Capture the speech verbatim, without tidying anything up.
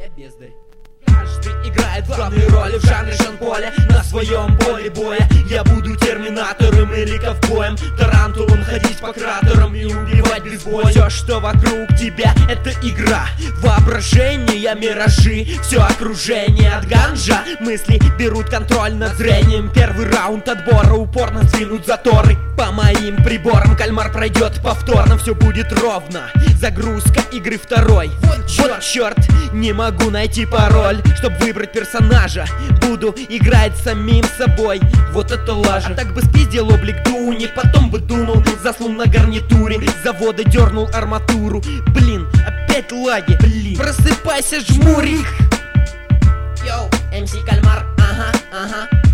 Я бездарь. Каждый играет главные роли в жанре Жан-Поля. На своем поле боя я буду терминатором или ковбоем, тарантулом, ходить по кратерам и убивать без боя. Все, что вокруг тебя, это игра, воображение, миражи, все окружение от ганжа. Мысли берут контроль над зрением. Первый раунд отбора, упорно сдвинут заторы. По моим приборам кальмар пройдет повторно, все будет ровно. Загрузка игры второй. Вот черт, вот черт, не могу найти пароль, чтоб выбрать персонажа. Буду играть самим собой, вот это лажа. А так бы спиздил облик Дуни, потом бы дунул, заснул на гарнитуре, с завода дернул арматуру. Блин, опять лаги, блин. Просыпайся, жмурик. Йоу, эм си Кальмар, ага, ага.